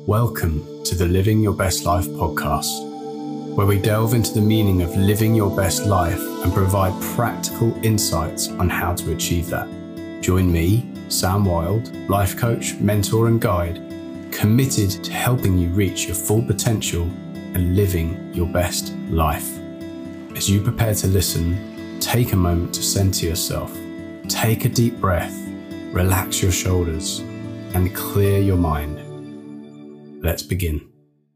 Welcome to the Living Your Best Life podcast, where we delve into the meaning of living your best life and provide practical insights on how to achieve that. Join me, Sam Wild, life coach, mentor and guide, committed to helping you reach your full potential and living your best life. As you prepare to listen, take a moment to center yourself, take a deep breath, relax your shoulders, and clear your mind. Let's begin.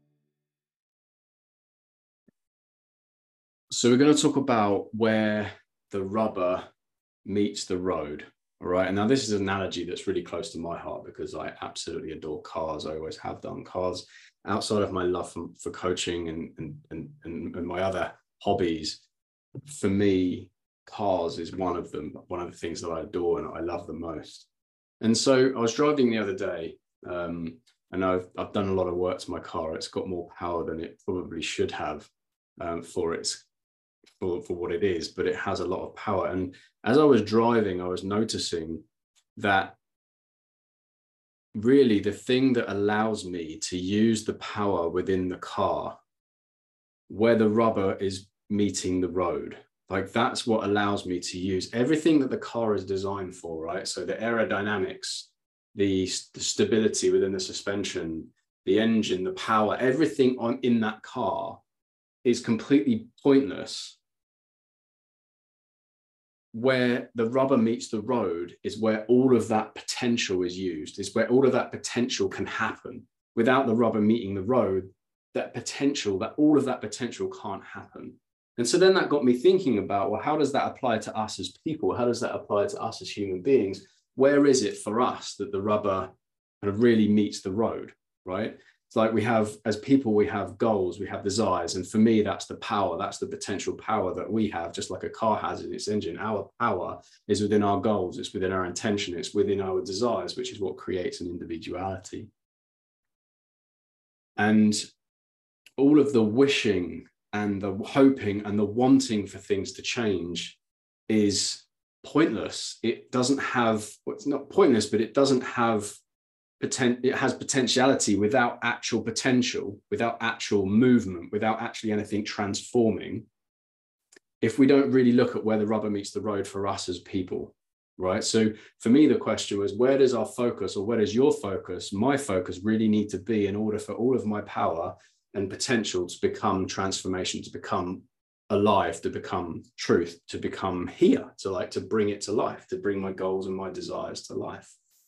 So we're going to talk about where the rubber meets the road. All right. And now this is an analogy that's really close to my heart because I absolutely adore cars. I always have done. Cars, outside of my love for coaching and my other hobbies, for me, cars is one of them, one of the things that I adore and I love the most. And so I was driving the other day, and I've done a lot of work to my car. It's got more power than it probably should have for what it is, but it has a lot of power. And as I was driving, I was noticing that really the thing that allows me to use the power within the car, where the rubber is meeting the road, like that's what allows me to use everything that the car is designed for, right? So the aerodynamics, the stability within the suspension, the engine, the power, everything in that car is completely pointless. Where the rubber meets the road is where all of that potential is used, is where all of that potential can happen. Without the rubber meeting the road, all of that potential can't happen. And so then that got me thinking about, well, how does that apply to us as people? How does that apply to us as human beings? Where is it for us that the rubber kind of really meets the road, right? It's like we have, as people, we have goals, we have desires. And for me, that's the power, that's the potential power that we have, just like a car has in its engine. Our power is within our goals, it's within our intention, it's within our desires, which is what creates an individuality. And all of the wishing and the hoping and the wanting for things to change is pointless. It doesn't have, well, it's not pointless, but it doesn't have it has potentiality without actual potential, without actual movement, without actually anything transforming, if we don't really look at where the rubber meets the road for us as people, right? So for me, the question was, where does our focus, or where does your focus, my focus, really need to be in order for all of my power and potential to become transformation, to become alive, to become truth, to become here, to bring it to life, to bring my goals and my desires to life.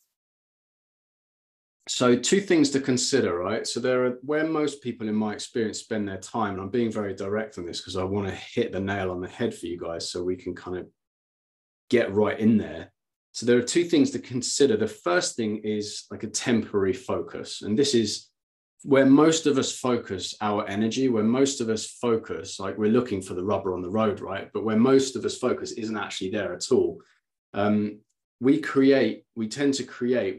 So two things to consider, right? So there are where most people in my experience spend their time, and I'm being very direct on this because I want to hit the nail on the head for you guys so we can kind of get right in there. So there are two things to consider. The first thing is like a temporary focus. And this is where most of us focus our energy, where most of us focus, like we're looking for the rubber on the road, right? But where most of us focus isn't actually there at all. We tend to create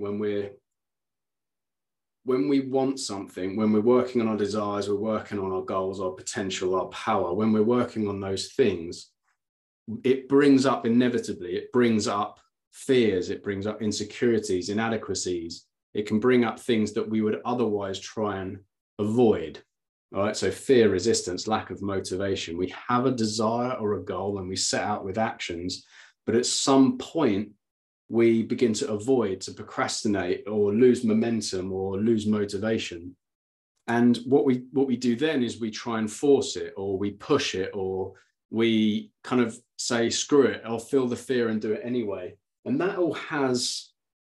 when we want something, when we're working on our desires, we're working on our goals, our potential, our power, when we're working on those things, it brings up inevitably, it brings up fears, it brings up insecurities, inadequacies. It can bring up things that we would otherwise try and avoid. All right. So fear, resistance, lack of motivation. We have a desire or a goal and we set out with actions, but at some point we begin to avoid, to procrastinate or lose momentum or lose motivation. And what we do then is we try and force it, or we push it, or we kind of say, screw it, I'll feel the fear and do it anyway. And that all has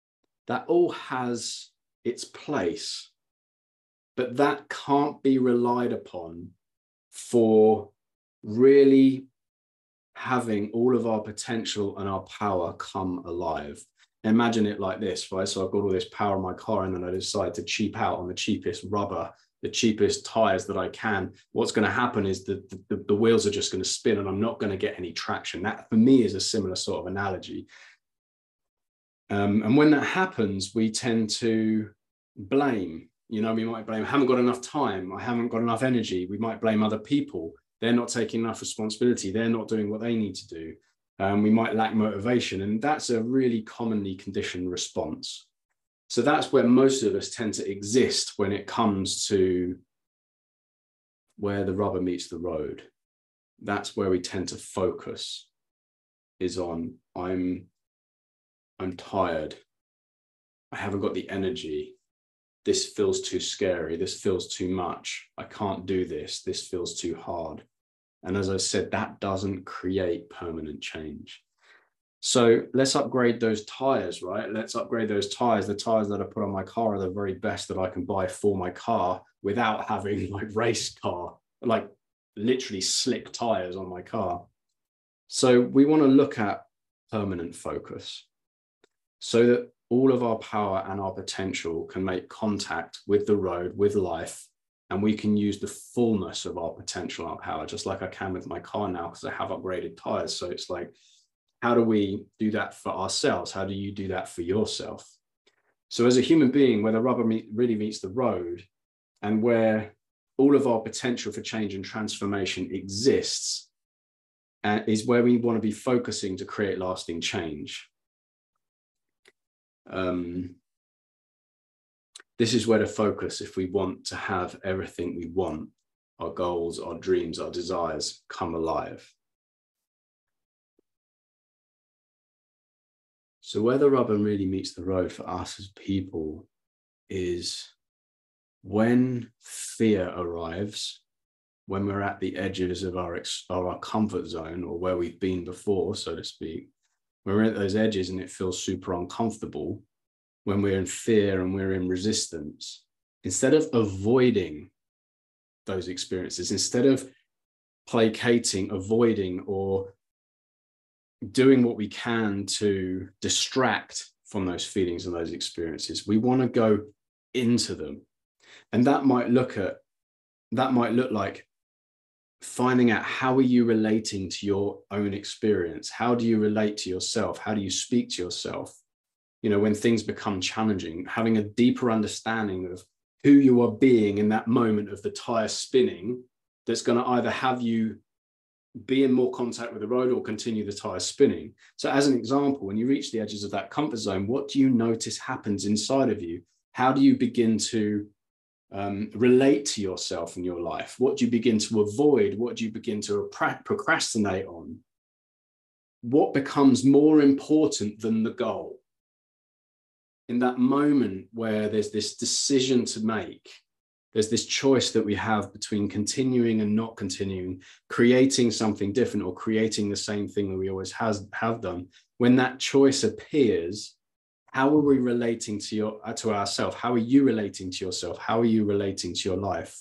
its place, but that can't be relied upon for really having all of our potential and our power come alive. Imagine it like this, right? So I've got all this power in my car and then I decide to cheap out on the cheapest rubber, the cheapest tires that I can. What's going to happen is the wheels are just going to spin and I'm not going to get any traction. That for me is a similar sort of analogy. And when that happens, we tend to blame. We might blame, I haven't got enough time, I haven't got enough energy. We might blame other people. They're not taking enough responsibility. They're not doing what they need to do. We might lack motivation. And that's a really commonly conditioned response. So that's where most of us tend to exist when it comes to where the rubber meets the road. That's where we tend to focus, is on I'm tired. I haven't got the energy. This feels too scary. This feels too much. I can't do this. This feels too hard. And as I said, that doesn't create permanent change. So let's upgrade those tires, right? Let's upgrade those tires. The tires that I put on my car are the very best that I can buy for my car without having like race car, like literally slick tires on my car. So we want to look at permanent focus so that all of our power and our potential can make contact with the road, with life, and we can use the fullness of our potential and our power, just like I can with my car now, because I have upgraded tires. So it's like, how do we do that for ourselves? How do you do that for yourself? So as a human being, where the rubber really meets the road and where all of our potential for change and transformation exists, is where we want to be focusing to create lasting change. This is where to focus if we want to have everything we want, our goals, our dreams, our desires come alive. So where the rubber really meets the road for us as people is when fear arrives, when we're at the edges of our comfort zone, or where we've been before, so to speak. We're at those edges and it feels super uncomfortable. When we're in fear and we're in resistance, instead of avoiding those experiences, instead of placating, avoiding, or doing what we can to distract from those feelings and those experiences, we want to go into them. And that might look like finding out, how are you relating to your own experience? How do you relate to yourself? How do you speak to yourself? You know, when things become challenging, having a deeper understanding of who you are being in that moment of the tire spinning, that's going to either have you be in more contact with the road or continue the tire spinning. So as an example, when you reach the edges of that comfort zone, what do you notice happens inside of you? How do you begin to relate to yourself in your life? What do you begin to avoid? What do you begin to procrastinate on? What becomes more important than the goal? In that moment where there's this decision to make, there's this choice that we have between continuing and not continuing, creating something different or creating the same thing that we always have done. When that choice appears, how are we relating to ourselves? How are you relating to yourself? How are you relating to your life?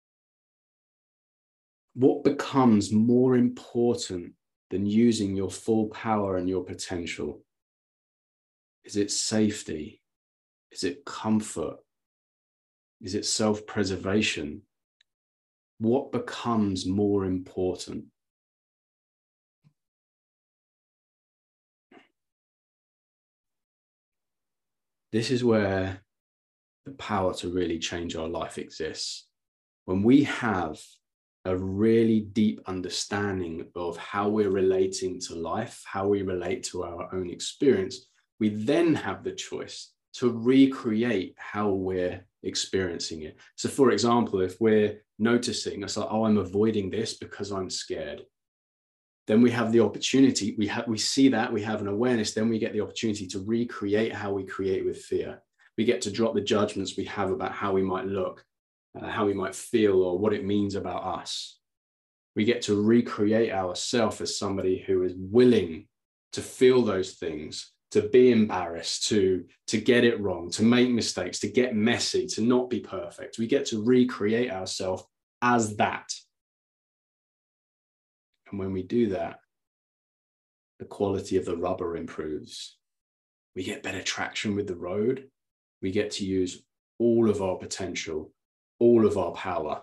What becomes more important than using your full power and your potential? Is it safety? Is it comfort? Is it self-preservation? What becomes more important? This is where the power to really change our life exists. When we have a really deep understanding of how we're relating to life, how we relate to our own experience, we then have the choice to recreate how we're experiencing it. So for example, if we're noticing, it's like, oh, I'm avoiding this because I'm scared, then we have the opportunity, we see that, we have an awareness, then we get the opportunity to recreate how we create with fear. We get to drop the judgments we have about how we might look, how we might feel, or what it means about us. We get to recreate ourselves as somebody who is willing to feel those things, to be embarrassed, to get it wrong, to make mistakes, to get messy, to not be perfect. We get to recreate ourselves as that. And when we do that, the quality of the rubber improves. We get better traction with the road. We get to use all of our potential, all of our power.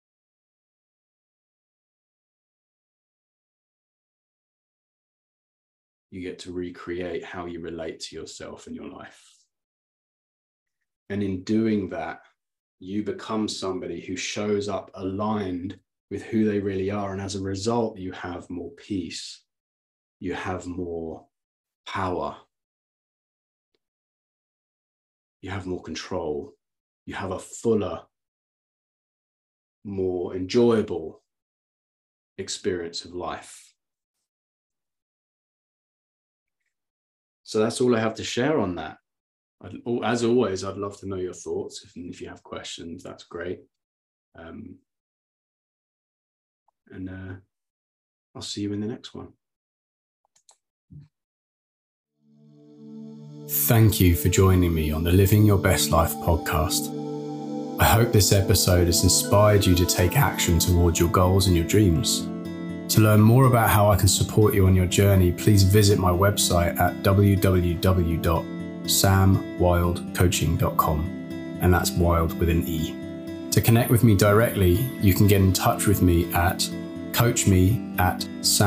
You get to recreate how you relate to yourself and your life. And in doing that, you become somebody who shows up aligned with who they really are. And as a result, you have more peace. You have more power. you have more control, you have a fuller, more enjoyable experience of life. So that's all I have to share on that. As always, I'd love to know your thoughts. If you have questions, that's great. I'll see you in the next one. Thank you for joining me on the Living Your Best Life podcast. I hope this episode has inspired you to take action towards your goals and your dreams. To learn more about how I can support you on your journey, please visit my website at www.samwildcoaching.com, and that's wild with an E. To connect with me directly, you can get in touch with me at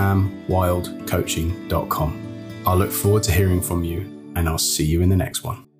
coachme@samwildcoaching.com. I'll look forward to hearing from you, and I'll see you in the next one.